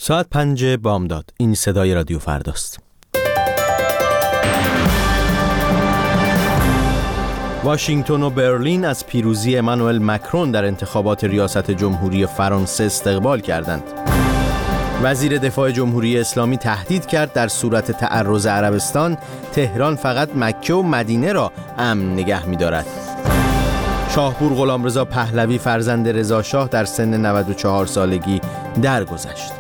ساعت 5 بامداد. این صدای رادیو فرداست. واشنگتن و برلین از پیروزی امانوئل مکرون در انتخابات ریاست جمهوری فرانسه استقبال کردند. وزیر دفاع جمهوری اسلامی تهدید کرد در صورت تعرض عربستان، تهران فقط مکه و مدینه را امن نگه می‌دارد. شاهپور غلامرضا پهلوی فرزند رضا شاه در سن 94 سالگی درگذشت.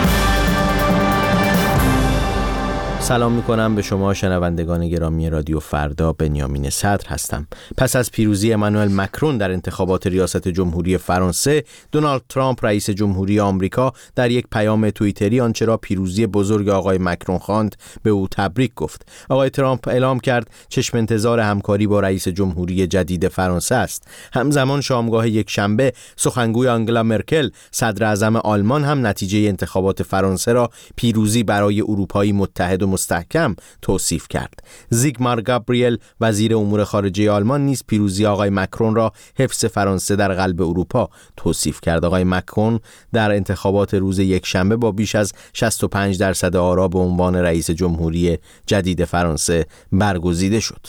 سلام میکنم به شما شنوندگان گرامی رادیو فردا. بنیامین صدر هستم. پس از پیروزی امانوئل مکرون در انتخابات ریاست جمهوری فرانسه، دونالد ترامپ رئیس جمهوری آمریکا در یک پیام توییتری آنچه را پیروزی بزرگ آقای مکرون خواند به او تبریک گفت. آقای ترامپ اعلام کرد چشم انتظار همکاری با رئیس جمهوری جدید فرانسه است. همزمان شامگاه یک شنبه سخنگوی آنگلا مرکل صدر اعظم آلمان هم نتیجه انتخابات فرانسه را پیروزی برای اروپایی متحد و مستحکم توصیف کرد. زیگمار گابریل وزیر امور خارجه آلمان نیز پیروزی آقای مکرون را حفظ فرانسه در قلب اروپا توصیف کرد. آقای مکرون در انتخابات روز یکشنبه با بیش از 65% آرا به عنوان رئیس جمهوری جدید فرانسه برگزیده شد.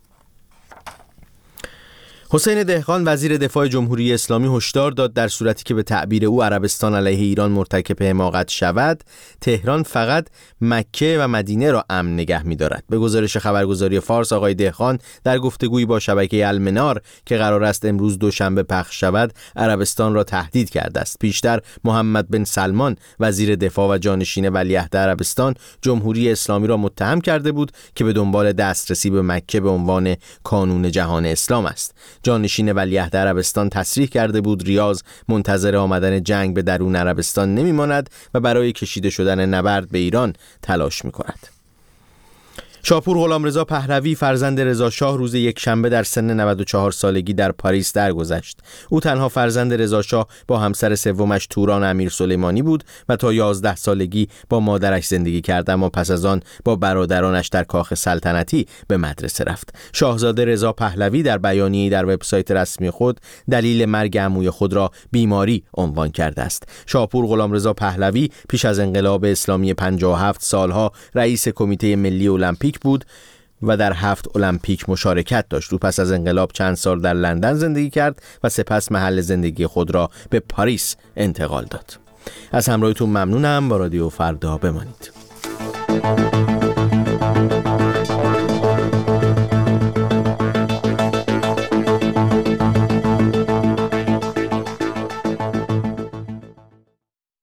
حسین دهقان وزیر دفاع جمهوری اسلامی هشدار داد در صورتی که به تعبیر او عربستان علیه ایران مرتکب حماقت شود، تهران فقط مکه و مدینه را امن نگه می‌دارد. به گزارش خبرگزاری فارس، آقای دهقان در گفتگویی با شبکه المنار که قرار است امروز دوشنبه پخش شود، عربستان را تهدید کرده است. پیشتر محمد بن سلمان وزیر دفاع و جانشین ولیعهد عربستان جمهوری اسلامی را متهم کرده بود که به دنبال دسترسی به مکه به عنوان کانون جهان اسلام است. جانشین ولیعهد عربستان تصریح کرده بود ریاض منتظر آمدن جنگ به درون عربستان نمی‌ماند و برای کشیده شدن نبرد به ایران تلاش می‌کند. شاهپور غلامرضا پهلوی فرزند رضا شاه روز یکشنبه در سن 94 سالگی در پاریس درگذشت. او تنها فرزند رضا شاه با همسر سومش توران امیرسلیمانی بود و تا 11 سالگی با مادرش زندگی کرد، اما پس از آن با برادرانش در کاخ سلطنتی به مدرسه رفت. شاهزاده رضا پهلوی در بیانیه‌ای در وبسایت رسمی خود دلیل مرگ عموی خود را بیماری عنوان کرده است. شاهپور غلامرضا پهلوی پیش از انقلاب اسلامی 57 سالها رئیس کمیته ملی المپیک بود و در 7 المپیک مشارکت داشت. او پس از انقلاب چند سال در لندن زندگی کرد و سپس محل زندگی خود را به پاریس انتقال داد. از همراهیتون ممنونم. با رادیو فردا بمانید.